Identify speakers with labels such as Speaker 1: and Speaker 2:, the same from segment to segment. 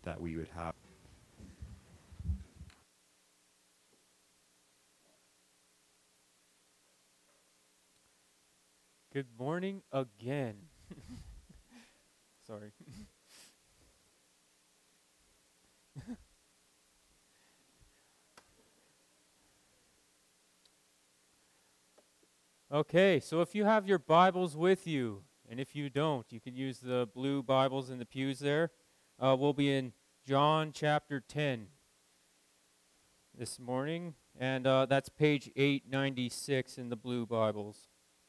Speaker 1: that we would have.
Speaker 2: Good morning again. Sorry. Okay, so if you have your Bibles with you, and if you don't, you can use the blue Bibles in the pews there. We'll be in John chapter 10 this morning, and that's page 896 in the blue Bibles.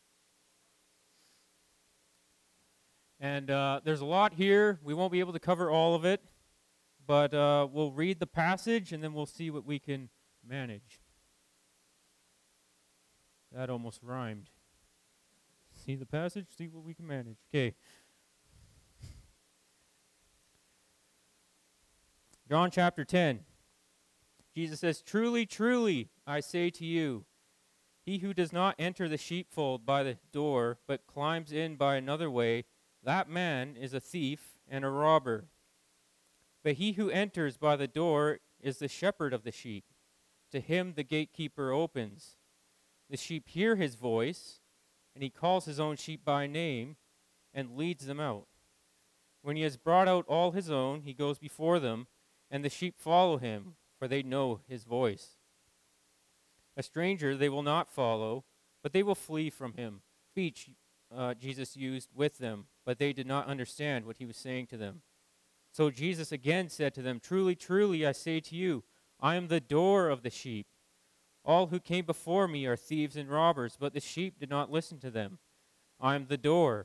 Speaker 2: And there's a lot here. We won't be able to cover all of it, but we'll read the passage, and then we'll see what we can manage. That almost rhymed. See the passage, see what we can manage. Okay. John chapter 10. Jesus says, "Truly, truly, I say to you, he who does not enter the sheepfold by the door, but climbs in by another way, that man is a thief and a robber. But he who enters by the door is the shepherd of the sheep. To him the gatekeeper opens. The sheep hear his voice, and he calls his own sheep by name and leads them out. When he has brought out all his own, he goes before them, and the sheep follow him, for they know his voice. A stranger they will not follow, but they will flee from him." Speech Jesus used with them, but they did not understand what he was saying to them. So Jesus again said to them, "Truly, truly, I say to you, I am the door of the sheep. All who came before me are thieves and robbers, but the sheep did not listen to them. I am the door.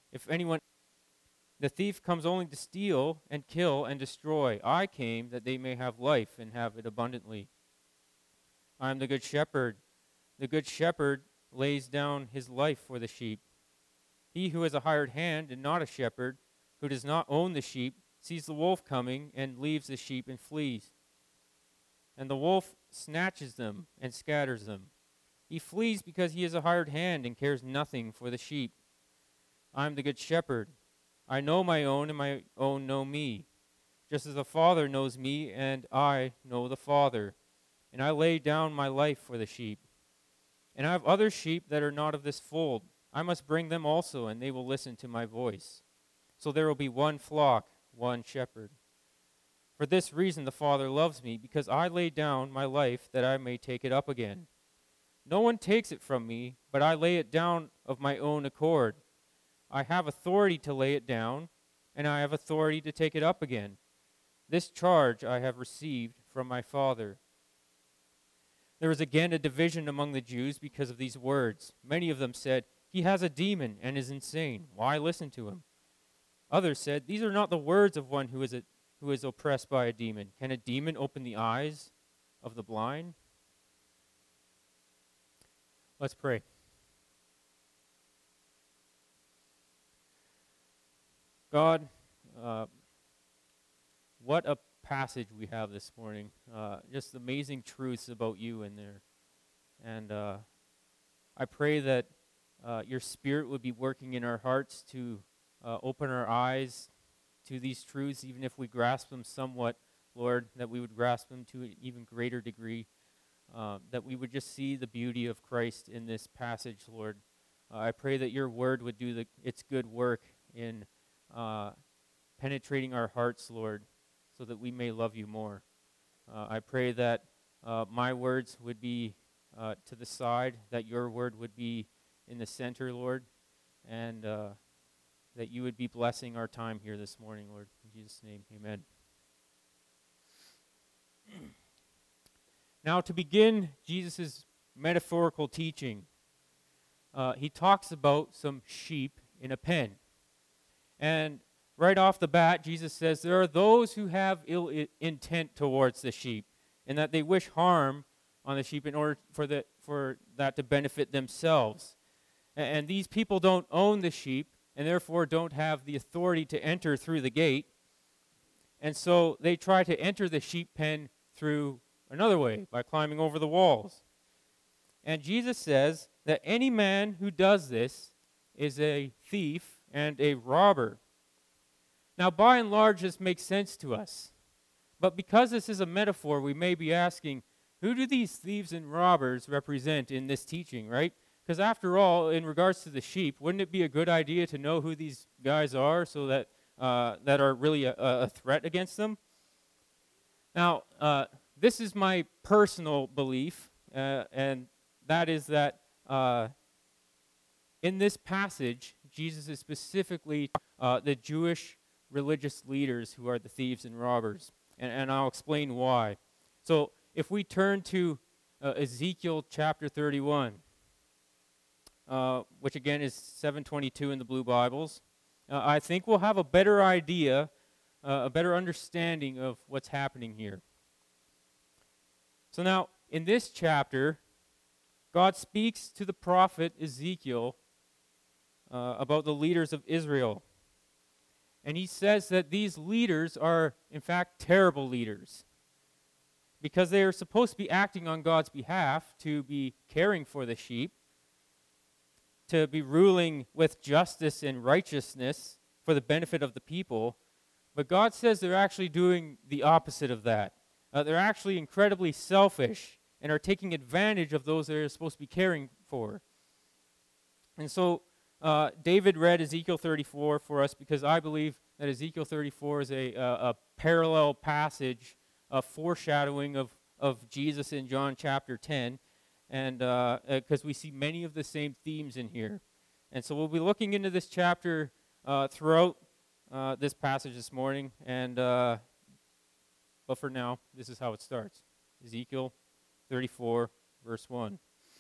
Speaker 2: The thief comes only to steal and kill and destroy. I came that they may have life and have it abundantly. I am the good shepherd. The good shepherd lays down his life for the sheep. He who is a hired hand and not a shepherd, who does not own the sheep, sees the wolf coming and leaves the sheep and flees. And the wolf snatches them and scatters them. He flees because he is a hired hand and cares nothing for the sheep. I am the good shepherd. I know my own, and my own know me, just as the Father knows me, and I know the Father. And I lay down my life for the sheep. And I have other sheep that are not of this fold. I must bring them also, and they will listen to my voice. So there will be one flock, one shepherd. For this reason the Father loves me, because I lay down my life that I may take it up again. No one takes it from me, but I lay it down of my own accord. I have authority to lay it down, and I have authority to take it up again. This charge I have received from my Father." There was again a division among the Jews because of these words. Many of them said, "He has a demon and is insane. Why listen to him?" Others said, "These are not the words of one who is oppressed by a demon. Can a demon open the eyes of the blind?" Let's pray. God, what a passage we have this morning. Just amazing truths about you in there. And I pray that your Spirit would be working in our hearts to open our eyes to these truths, even if we grasp them somewhat, Lord, that we would grasp them to an even greater degree, that we would just see the beauty of Christ in this passage, Lord. I pray that your word would do its good work in penetrating our hearts, Lord, so that we may love you more. I pray that my words would be to the side, that your word would be in the center, Lord, and that you would be blessing our time here this morning, Lord. In Jesus' name, amen. Now, to begin Jesus' metaphorical teaching, he talks about some sheep in a pen. And right off the bat, Jesus says there are those who have ill intent towards the sheep, and that they wish harm on the sheep in order for that to benefit themselves. And these people don't own the sheep, and therefore don't have the authority to enter through the gate. And so they try to enter the sheep pen through another way, by climbing over the walls. And Jesus says that any man who does this is a thief and a robber. Now, by and large, this makes sense to us. But because this is a metaphor, we may be asking, who do these thieves and robbers represent in this teaching, right? Because after all, in regards to the sheep, wouldn't it be a good idea to know who these guys are so that that are really a threat against them? Now, this is my personal belief, and that is that in this passage, Jesus is specifically the Jewish religious leaders who are the thieves and robbers, and I'll explain why. So, if we turn to Ezekiel chapter 31, which again is 722 in the blue Bibles, I think we'll have a better idea, a better understanding of what's happening here. So now, in this chapter, God speaks to the prophet Ezekiel about the leaders of Israel. And he says that these leaders are, in fact, terrible leaders, because they are supposed to be acting on God's behalf, to be caring for the sheep, to be ruling with justice and righteousness for the benefit of the people. But God says they're actually doing the opposite of that. They're actually incredibly selfish and are taking advantage of those they're supposed to be caring for. And so David read Ezekiel 34 for us because I believe that Ezekiel 34 is a parallel passage, a foreshadowing of Jesus in John chapter 10, and because we see many of the same themes in here. And so we'll be looking into this chapter throughout this passage this morning, and but for now, this is how it starts. Ezekiel 34, verse 1.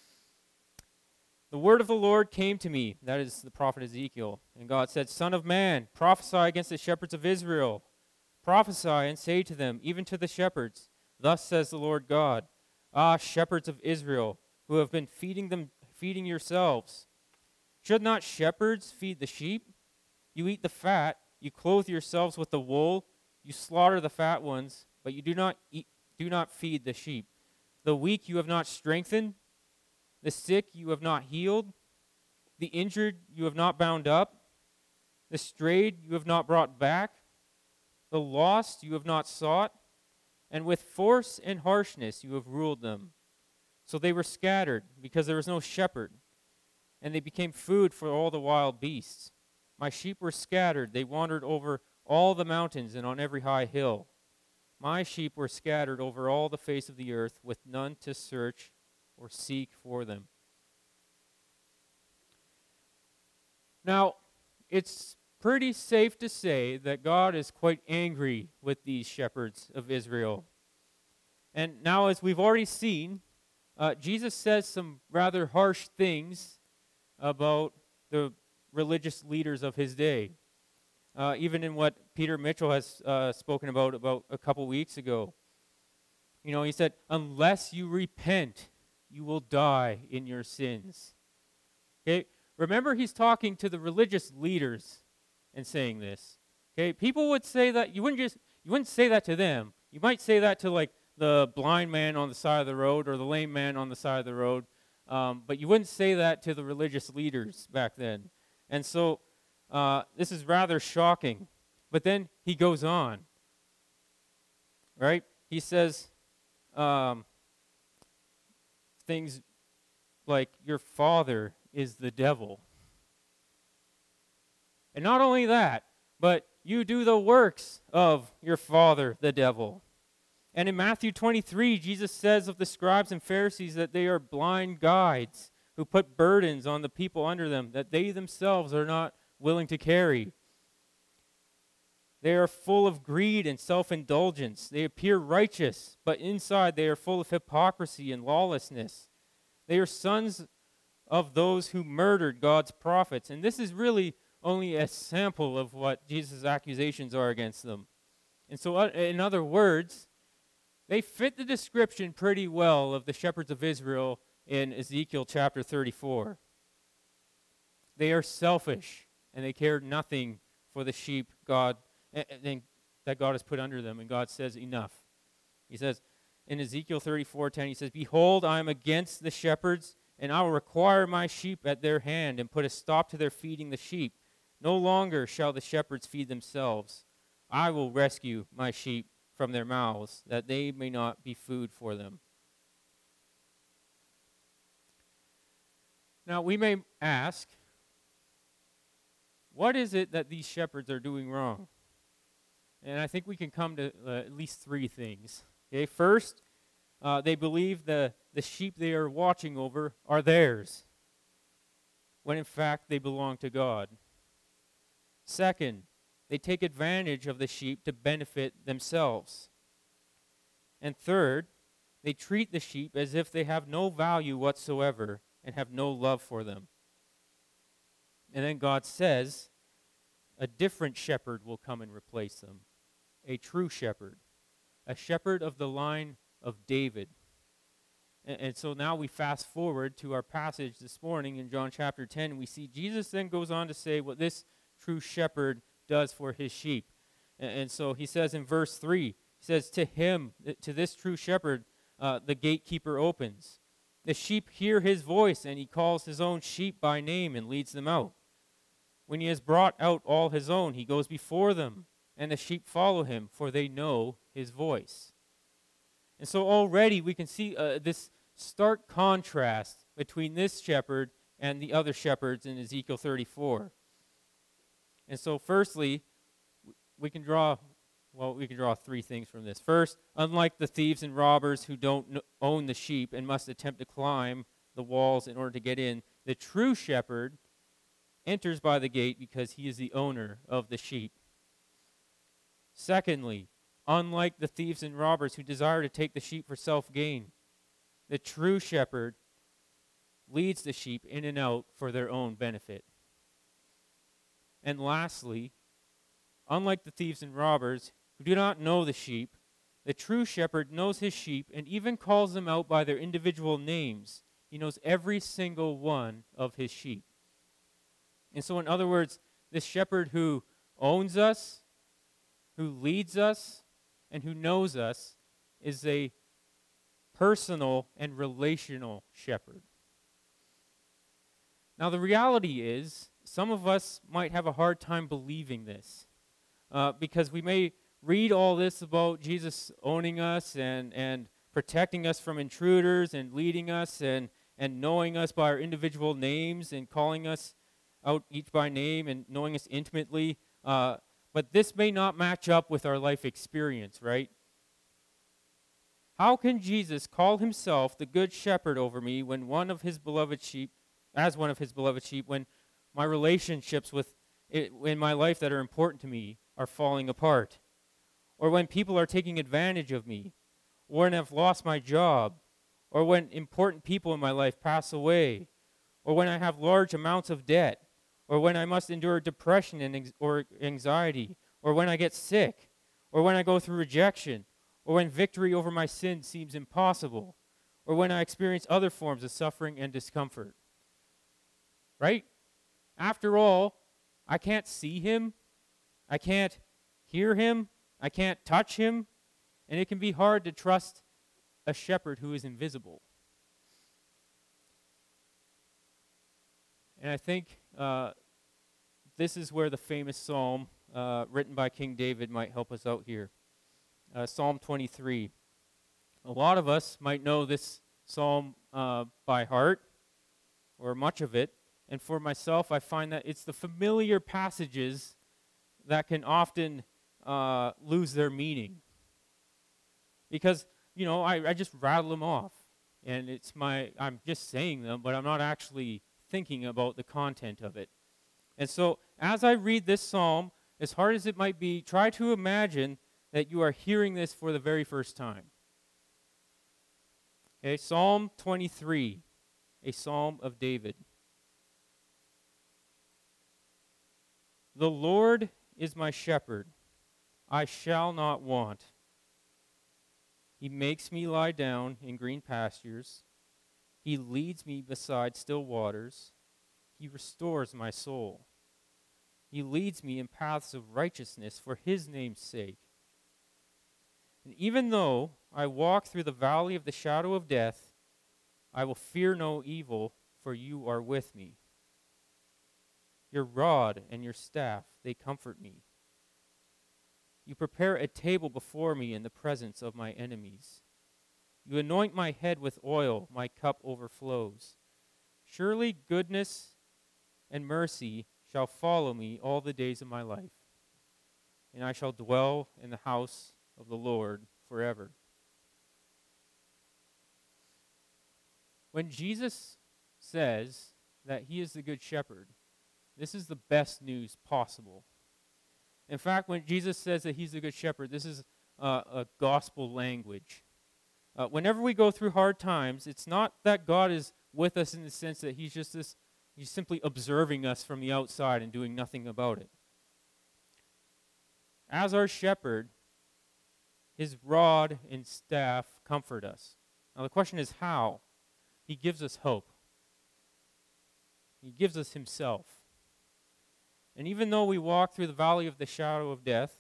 Speaker 2: The word of the Lord came to me, that is the prophet Ezekiel, and God said, Son of man, prophesy against the shepherds of Israel. Prophesy and say to them, even to the shepherds, thus says the Lord God, Ah, shepherds of Israel, who have been feeding yourselves. Should not shepherds feed the sheep? You eat the fat, you clothe yourselves with the wool, you slaughter the fat ones, but you do not feed the sheep. The weak you have not strengthened, the sick you have not healed, the injured you have not bound up, the strayed you have not brought back, the lost you have not sought, and with force and harshness you have ruled them. So they were scattered, because there was no shepherd, and they became food for all the wild beasts. My sheep were scattered, they wandered over all the mountains and on every high hill. My sheep were scattered over all the face of the earth, with none to search or seek for them. Now, it's pretty safe to say that God is quite angry with these shepherds of Israel. And now, as we've already seen, Jesus says some rather harsh things about the religious leaders of his day. Even in what Peter Mitchell has spoken about a couple weeks ago. You know, he said, unless you repent, you will die in your sins. Okay, remember he's talking to the religious leaders and saying this. Okay, people would say that, you wouldn't say that to them. You might say that to like the blind man on the side of the road or the lame man on the side of the road, but you wouldn't say that to the religious leaders back then. And so this is rather shocking. But then he goes on, right? He says things like, your father is the devil. And not only that, but you do the works of your father, the devil. And in Matthew 23, Jesus says of the scribes and Pharisees that they are blind guides who put burdens on the people under them that they themselves are not willing to carry. They are full of greed and self-indulgence. They appear righteous, but inside they are full of hypocrisy and lawlessness. They are sons of those who murdered God's prophets. And this is really only a sample of what Jesus' accusations are against them. And so, in other words, they fit the description pretty well of the shepherds of Israel in Ezekiel chapter 34. They are selfish, and they care nothing for the sheep that God has put under them, and God says, enough. He says, in Ezekiel 34:10, he says, Behold, I am against the shepherds, and I will require my sheep at their hand, and put a stop to their feeding the sheep. No longer shall the shepherds feed themselves. I will rescue my sheep from their mouths, that they may not be food for them. Now, we may ask, what is it that these shepherds are doing wrong? And I think we can come to at least three things. Okay, first, they believe the sheep they are watching over are theirs, when in fact they belong to God. Second, they take advantage of the sheep to benefit themselves. And third, they treat the sheep as if they have no value whatsoever and have no love for them. And then God says, a different shepherd will come and replace them, a true shepherd, a shepherd of the line of David. And so now we fast forward to our passage this morning in John chapter 10, and we see Jesus then goes on to say what this true shepherd does for his sheep. And so he says in verse 3, he says, to him, to this true shepherd, the gatekeeper opens. The sheep hear his voice, and he calls his own sheep by name and leads them out. When he has brought out all his own, he goes before them, and the sheep follow him, for they know his voice. And so already we can see this stark contrast between this shepherd and the other shepherds in Ezekiel 34. And so firstly, we can draw three things from this. First, unlike the thieves and robbers who don't own the sheep and must attempt to climb the walls in order to get in, the true shepherd enters by the gate because he is the owner of the sheep. Secondly, unlike the thieves and robbers who desire to take the sheep for self-gain, the true shepherd leads the sheep in and out for their own benefit. And lastly, unlike the thieves and robbers who do not know the sheep, the true shepherd knows his sheep and even calls them out by their individual names. He knows every single one of his sheep. And so in other words, this shepherd who owns us, who leads us, and who knows us is a personal and relational shepherd. Now the reality is, some of us might have a hard time believing this because we may read all this about Jesus owning us and protecting us from intruders and leading us and knowing us by our individual names and calling us out each by name and knowing us intimately. But this may not match up with our life experience, right? How can Jesus call himself the good shepherd over me when one of his beloved sheep, when my relationships in my life that are important to me are falling apart? Or when people are taking advantage of me? Or when I've lost my job? Or when important people in my life pass away? Or when I have large amounts of debt? Or when I must endure depression or anxiety? Or when I get sick? Or when I go through rejection? Or when victory over my sin seems impossible? Or when I experience other forms of suffering and discomfort? Right? After all, I can't see him. I can't hear him. I can't touch him. And it can be hard to trust a shepherd who is invisible. And I think this is where the famous psalm written by King David might help us out here. Psalm 23. A lot of us might know this psalm by heart, or much of it. And for myself, I find that it's the familiar passages that can often lose their meaning. Because, I just rattle them off. And I'm just saying them, but I'm not actually thinking about the content of it. And so, as I read this psalm, as hard as it might be, try to imagine that you are hearing this for the very first time. Okay, Psalm 23, a psalm of David. The Lord is my shepherd, I shall not want. He makes me lie down in green pastures. He leads me beside still waters. He restores my soul. He leads me in paths of righteousness for his name's sake. And even though I walk through the valley of the shadow of death, I will fear no evil, for you are with me. Your rod and your staff, they comfort me. You prepare a table before me in the presence of my enemies. You anoint my head with oil, my cup overflows. Surely goodness and mercy shall follow me all the days of my life, and I shall dwell in the house of the Lord forever. When Jesus says that he is the good shepherd, this is the best news possible. In fact, when Jesus says that he's the good shepherd, this is a gospel language. Whenever we go through hard times, it's not that God is with us in the sense that he's simply observing us from the outside and doing nothing about it. As our shepherd, his rod and staff comfort us. Now the question is how? He gives us hope. He gives us himself. And even though we walk through the valley of the shadow of death,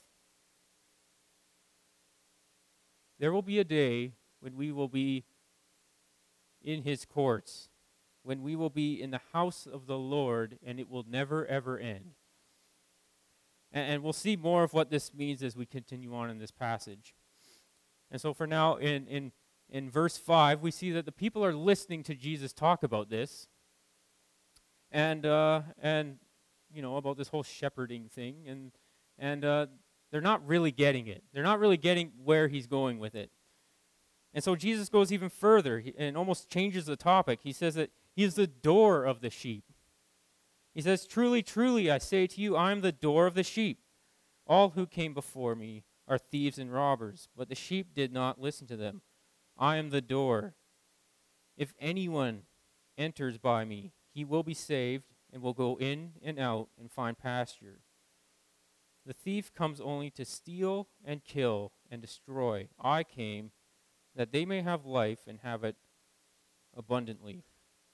Speaker 2: there will be a day when we will be in his courts, when we will be in the house of the Lord, and it will never, ever end. And we'll see more of what this means as we continue on in this passage. And so for now, in verse 5, we see that the people are listening to Jesus talk about this, and about this whole shepherding thing, and they're not really getting it. They're not really getting where he's going with it. And so Jesus goes even further and almost changes the topic. He says that he is the door of the sheep. He says, "Truly, truly, I say to you, I am the door of the sheep. All who came before me are thieves and robbers, but the sheep did not listen to them. I am the door. If anyone enters by me, he will be saved and will go in and out and find pasture. The thief comes only to steal and kill and destroy. I came that they may have life and have it abundantly."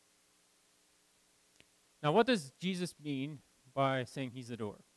Speaker 2: Now, what does Jesus mean by saying he's the door?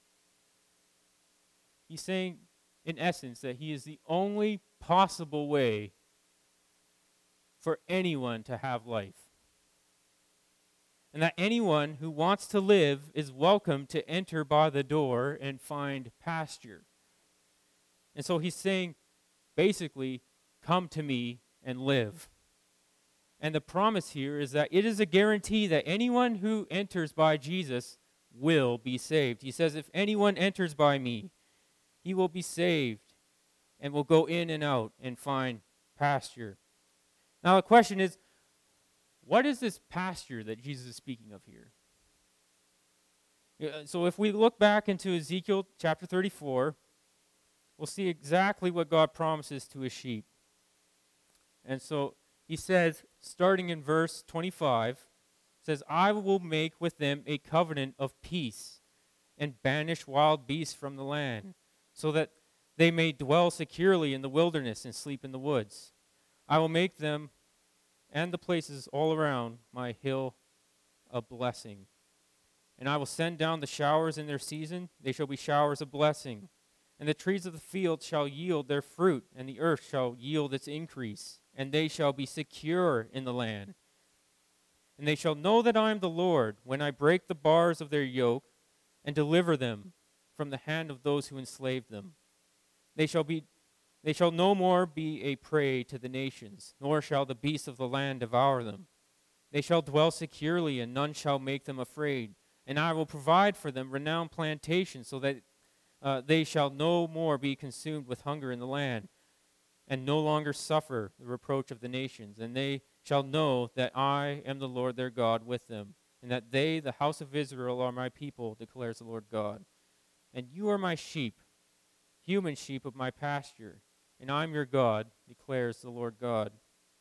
Speaker 2: He's saying, in essence, that he is the only possible way for anyone to have life. And that anyone who wants to live is welcome to enter by the door and find pasture. And so he's saying, basically, come to me and live. And the promise here is that it is a guarantee that anyone who enters by Jesus will be saved. He says, if anyone enters by me, he will be saved and will go in and out and find pasture. Now the question is, what is this pasture that Jesus is speaking of here? So if we look back into Ezekiel chapter 34, we'll see exactly what God promises to his sheep. And so he says, starting in verse 25, says, "I will make with them a covenant of peace and banish wild beasts from the land, so that they may dwell securely in the wilderness and sleep in the woods. I will make them and the places all around my hill a blessing. And I will send down the showers in their season. They shall be showers of blessing. And the trees of the field shall yield their fruit, and the earth shall yield its increase. And they shall be secure in the land. And they shall know that I am the Lord, when I break the bars of their yoke and deliver them from the hand of those who enslaved them. They shall no more be a prey to the nations, nor shall the beasts of the land devour them. They shall dwell securely, and none shall make them afraid. And I will provide for them renowned plantations, so that they shall no more be consumed with hunger in the land, and no longer suffer the reproach of the nations. And they shall know that I am the Lord their God with them, and that they, the house of Israel, are my people, declares the Lord God. And you are my sheep, human sheep of my pasture, and I am your God, declares the Lord God.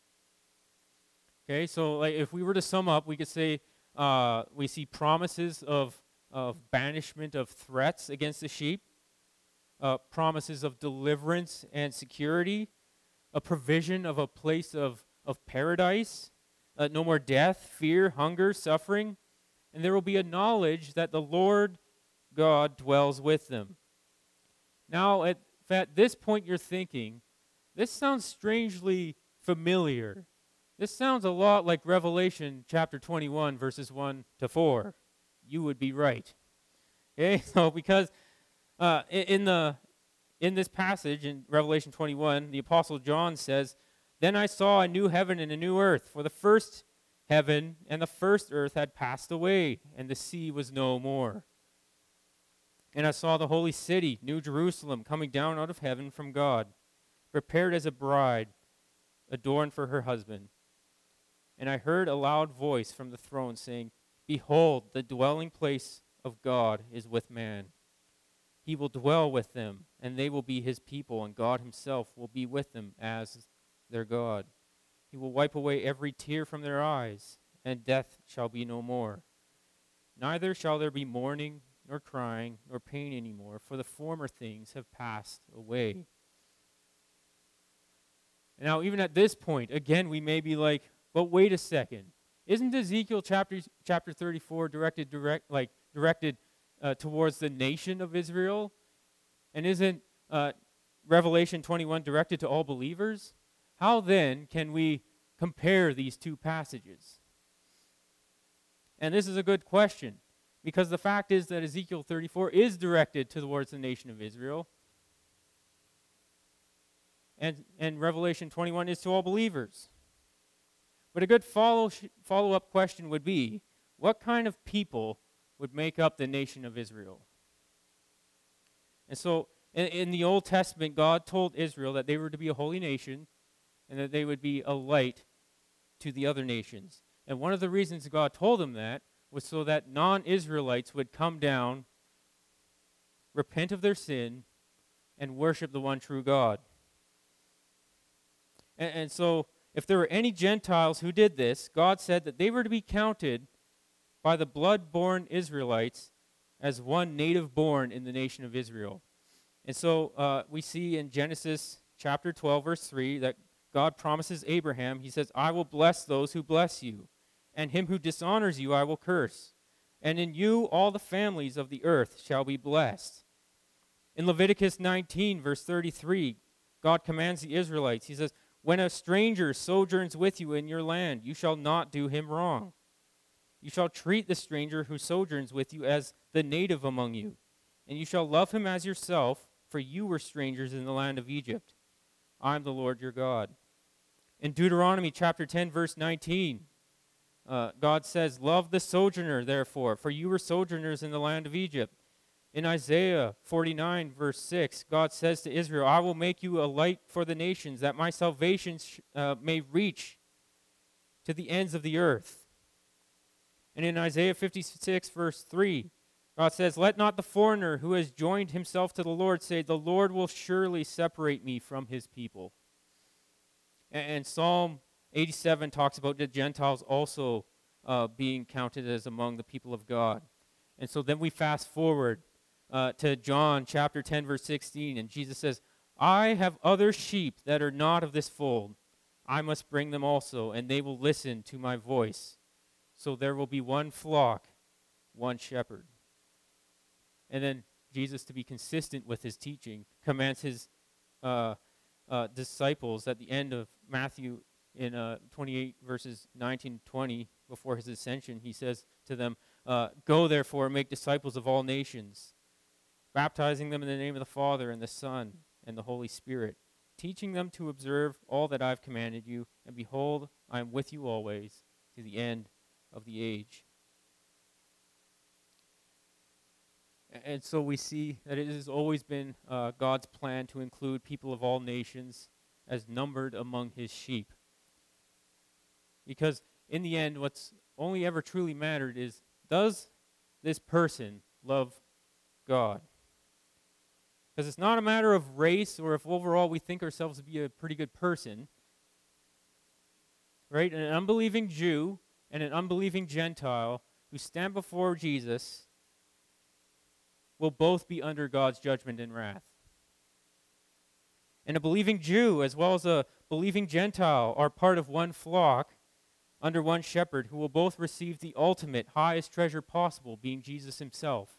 Speaker 2: Okay, so if we were to sum up, we could say we see promises of banishment of threats against the sheep, promises of deliverance and security, a provision of a place of paradise, no more death, fear, hunger, suffering, and there will be a knowledge that the Lord God dwells with them. Now, at this point, you're thinking, this sounds strangely familiar. This sounds a lot like Revelation chapter 21, verses 1 to 4. You would be right. Okay, so because in the in this passage in Revelation 21, the Apostle John says, "Then I saw a new heaven and a new earth, for the first heaven and the first earth had passed away, and the sea was no more. And I saw the holy city, New Jerusalem, coming down out of heaven from God, prepared as a bride, adorned for her husband. And I heard a loud voice from the throne saying, 'Behold, the dwelling place of God is with man. He will dwell with them, and they will be his people, and God himself will be with them as their God. He will wipe away every tear from their eyes, and death shall be no more. Neither shall there be mourning, nor crying, nor pain anymore, for the former things have passed away.'" Now, even at this point, again, we may be like, but wait a second. Isn't Ezekiel chapter 34 directed towards the nation of Israel? And isn't Revelation 21 directed to all believers? How then can we compare these two passages? And this is a good question, because the fact is that Ezekiel 34 is directed towards the nation of Israel, and Revelation 21 is to all believers. But a good follow-up question would be, what kind of people would make up the nation of Israel? And so, in the Old Testament, God told Israel that they were to be a holy nation, and that they would be a light to the other nations. And one of the reasons God told them that was so that non-Israelites would come down, repent of their sin, and worship the one true God. And so, if there were any Gentiles who did this, God said that they were to be counted by the blood-born Israelites as one native born in the nation of Israel. And so we see in Genesis chapter 12, verse 3, that God promises Abraham, he says, "I will bless those who bless you, and him who dishonors you I will curse. And in you all the families of the earth shall be blessed." In Leviticus 19, verse 33, God commands the Israelites, he says, "When a stranger sojourns with you in your land, you shall not do him wrong. You shall treat the stranger who sojourns with you as the native among you, and you shall love him as yourself, for you were strangers in the land of Egypt. I am the Lord your God." In Deuteronomy chapter 10, verse 19, God says, "Love the sojourner, therefore, for you were sojourners in the land of Egypt." In Isaiah 49, verse 6, God says to Israel, "I will make you a light for the nations, that my salvation may reach to the ends of the earth." And in Isaiah 56, verse 3, God says, "Let not the foreigner who has joined himself to the Lord say, 'The Lord will surely separate me from his people.'" And Psalm 87 talks about the Gentiles also being counted as among the people of God. And so then we fast forward to John chapter 10, verse 16, and Jesus says, "I have other sheep that are not of this fold. I must bring them also, and they will listen to my voice. So there will be one flock, one shepherd." And then Jesus, to be consistent with his teaching, commands his disciples at the end of Matthew in 28 verses 19 and 20, before his ascension, he says to them, "Go therefore and make disciples of all nations, baptizing them in the name of the Father and the Son and the Holy Spirit, teaching them to observe all that I've commanded you, and behold, I am with you always to the end of the age." And so we see that it has always been God's plan to include people of all nations as numbered among his sheep. Because in the end, what's only ever truly mattered is, does this person love God? Because it's not a matter of race or if overall we think ourselves to be a pretty good person. Right? An unbelieving Jew and an unbelieving Gentile who stand before Jesus will both be under God's judgment and wrath. And a believing Jew as well as a believing Gentile are part of one flock under one shepherd who will both receive the ultimate, highest treasure possible, being Jesus himself.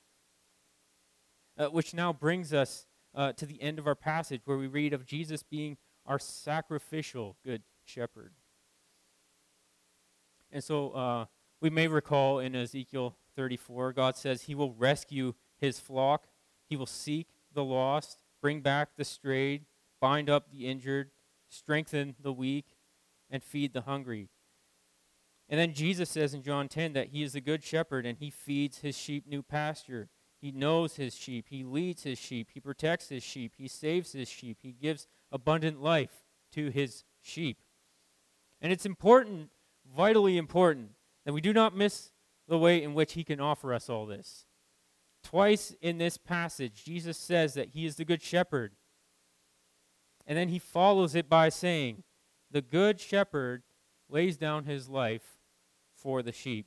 Speaker 2: Which now brings us to the end of our passage where we read of Jesus being our sacrificial good shepherd. And so we may recall in Ezekiel 34, God says he will rescue his flock, he will seek the lost, bring back the strayed, bind up the injured, strengthen the weak, and feed the hungry. And then Jesus says in John 10 that he is the good shepherd and he feeds his sheep new pasture. He knows his sheep. He leads his sheep. He protects his sheep. He saves his sheep. He gives abundant life to his sheep. And it's important, vitally important, that we do not miss the way in which he can offer us all this. Twice in this passage, Jesus says that he is the good shepherd. And then he follows it by saying, the good shepherd lays down his life for the sheep.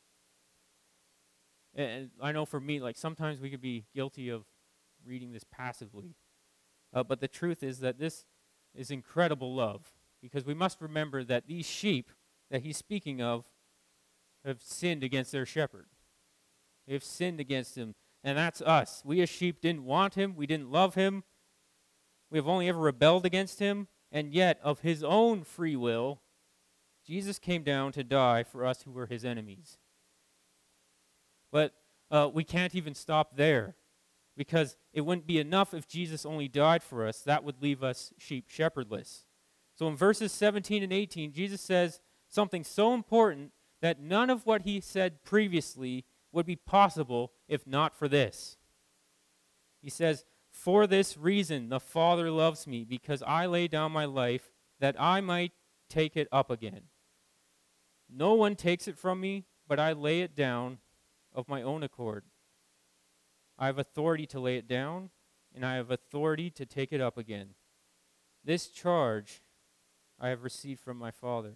Speaker 2: And I know for me, like sometimes we could be guilty of reading this passively. But the truth is that this is incredible love, because we must remember that these sheep that he's speaking of have sinned against their shepherd. They have sinned against him, and that's us. We as sheep didn't want him. We didn't love him. We have only ever rebelled against him, and yet of his own free will, Jesus came down to die for us who were his enemies. But we can't even stop there, because it wouldn't be enough if Jesus only died for us. That would leave us sheep shepherdless. So in verses 17 and 18, Jesus says something so important that none of what he said previously would be possible if not for this. He says, "For this reason the Father loves me, because I lay down my life that I might take it up again. No one takes it from me, but I lay it down of my own accord. I have authority to lay it down, and I have authority to take it up again. This charge I have received from my Father."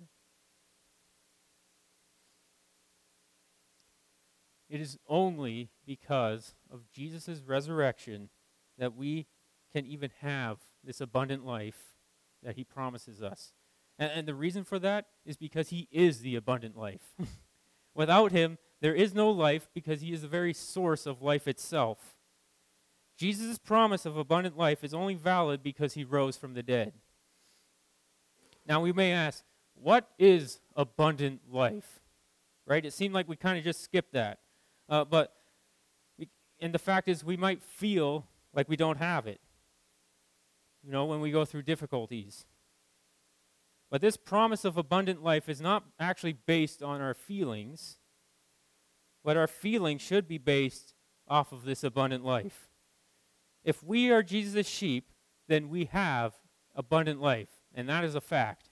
Speaker 2: It is only because of Jesus' resurrection that we can even have this abundant life that he promises us. And the reason for that is because he is the abundant life. Without him, there is no life, because he is the very source of life itself. Jesus' promise of abundant life is only valid because he rose from the dead. Now we may ask, what is abundant life? Right? It seemed like we kind of just skipped that. And the fact is, we might feel like we don't have it, when we go through difficulties. But this promise of abundant life is not actually based on our feelings, but our feelings should be based off of this abundant life. If we are Jesus' sheep, then we have abundant life, and that is a fact.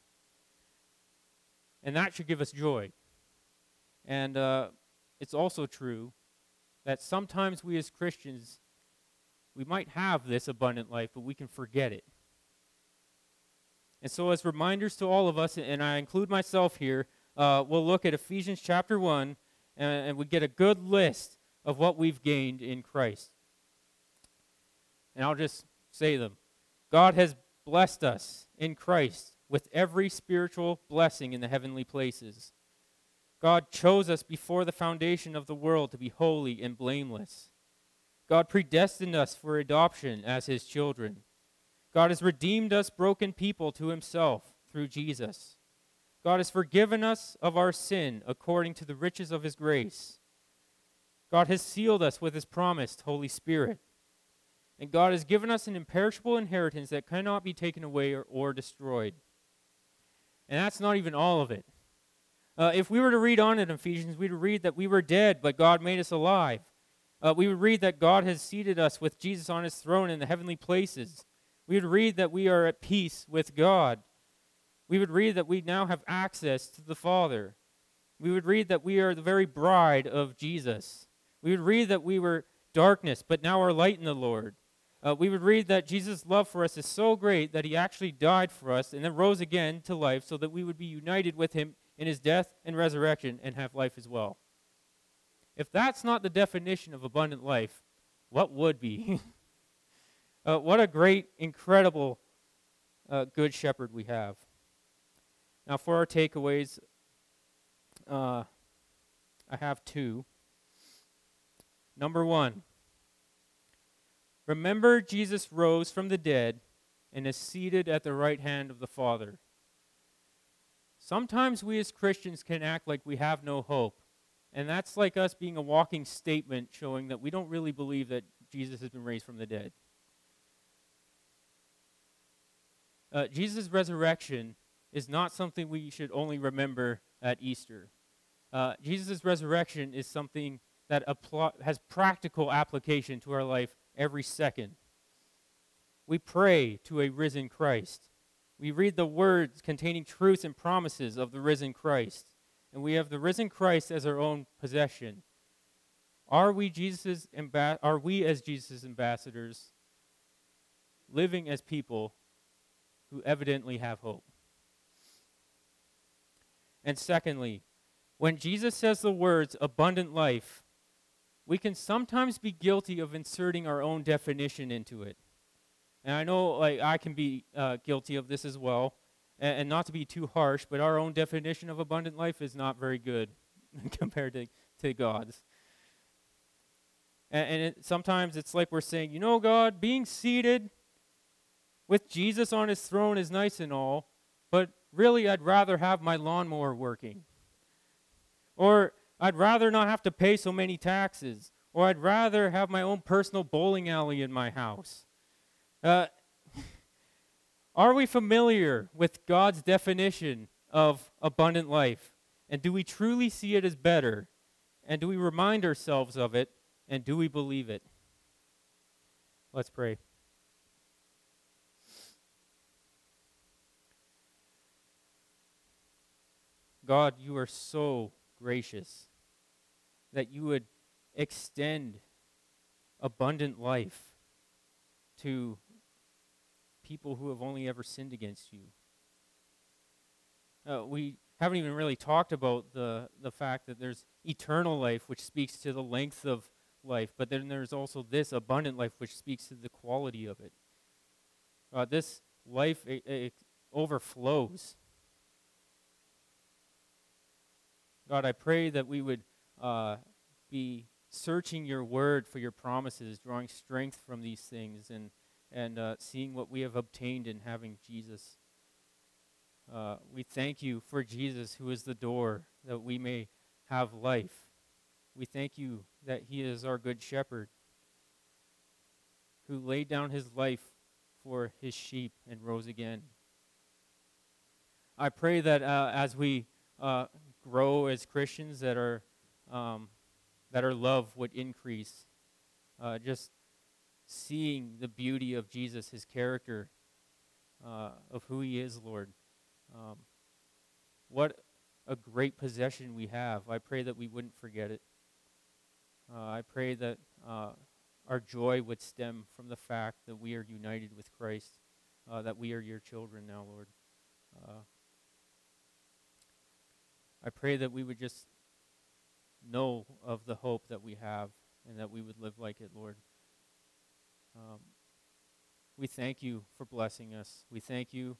Speaker 2: And that should give us joy. And it's also true that sometimes we as Christians, we might have this abundant life, but we can forget it. And so as reminders to all of us, and I include myself here, we'll look at Ephesians chapter 1, and we get a good list of what we've gained in Christ. And I'll just say them. God has blessed us in Christ with every spiritual blessing in the heavenly places. God chose us before the foundation of the world to be holy and blameless. God predestined us for adoption as his children. God has redeemed us broken people to himself through Jesus. God has forgiven us of our sin according to the riches of his grace. God has sealed us with his promised Holy Spirit. And God has given us an imperishable inheritance that cannot be taken away or destroyed. And that's not even all of it. If we were to read on in Ephesians, we would read that we were dead, but God made us alive. We would read that God has seated us with Jesus on his throne in the heavenly places. We would read that we are at peace with God. We would read that we now have access to the Father. We would read that we are the very bride of Jesus. We would read that we were darkness, but now are light in the Lord. We would read that Jesus' love for us is so great that he actually died for us and then rose again to life so that we would be united with him in his death and resurrection and have life as well. If that's not the definition of abundant life, what would be? What a great, incredible good shepherd we have. Now for our takeaways, I have two. Number one, remember Jesus rose from the dead and is seated at the right hand of the Father. Sometimes we as Christians can act like we have no hope, and that's like us being a walking statement showing that we don't really believe that Jesus has been raised from the dead. Jesus' resurrection is not something we should only remember at Easter. Jesus' resurrection is something that has practical application to our life every second. We pray to a risen Christ. We read the words containing truths and promises of the risen Christ. And we have the risen Christ as our own possession. Are we as Jesus' ambassadors, living as people who evidently have hope? And secondly, when Jesus says the words abundant life, we can sometimes be guilty of inserting our own definition into it. And I know I can be guilty of this as well, and not to be too harsh, but our own definition of abundant life is not very good compared to God's. And sometimes it's like we're saying, you know, God, being seated with Jesus on his throne is nice and all, but really I'd rather have my lawnmower working. Or I'd rather not have to pay so many taxes. Or I'd rather have my own personal bowling alley in my house. Are we familiar with God's definition of abundant life? And do we truly see it as better? And do we remind ourselves of it? And do we believe it? Let's pray. God, you are so gracious that you would extend abundant life to people who have only ever sinned against you. We haven't even really talked about the fact that there's eternal life, which speaks to the length of life, but then there's also this abundant life, which speaks to the quality of it. This life it overflows. God, I pray that we would be searching your word for your promises, drawing strength from these things, and seeing what we have obtained in having Jesus. We thank you for Jesus, who is the door that we may have life. We thank you that he is our good shepherd, who laid down his life for his sheep and rose again. I pray that as we grow as Christians, that our love would increase. Just seeing the beauty of Jesus, his character, of who he is, Lord. What a great possession we have. I pray that we wouldn't forget it. I pray that our joy would stem from the fact that we are united with Christ, that we are your children now, Lord. I pray that we would just know of the hope that we have and that we would live like it, Lord. We thank you for blessing us. We thank you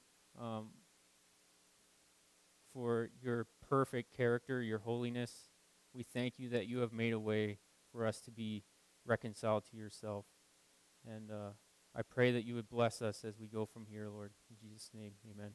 Speaker 2: for your perfect character, your holiness. We thank you that you have made a way for us to be reconciled to yourself. And I pray that you would bless us as we go from here, Lord. In Jesus' name, amen.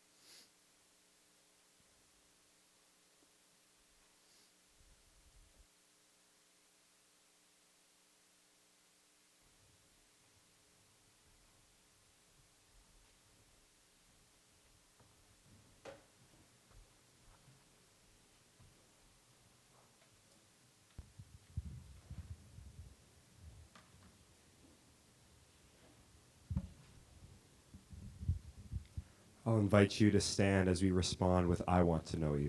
Speaker 1: I'll invite you to stand as we respond with "I Want to Know You."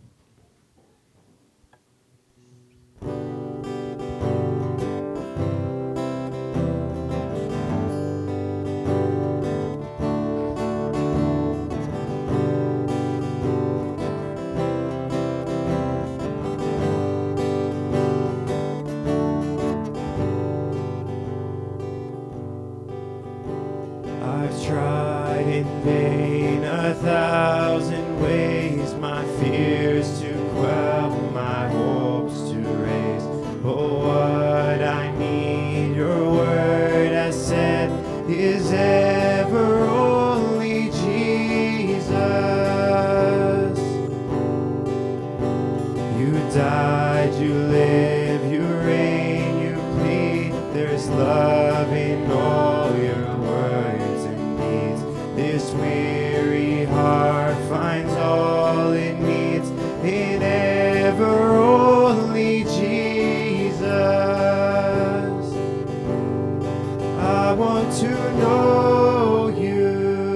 Speaker 1: I've tried in vain 1,000 ways my fears to quell, my hopes to raise. Oh, what I need, your word has said, is ever only Jesus. You died, you live, you reign, you plead. There's love in all your words and deeds. There's this weary heart finds all it needs in ever only Jesus. I want to know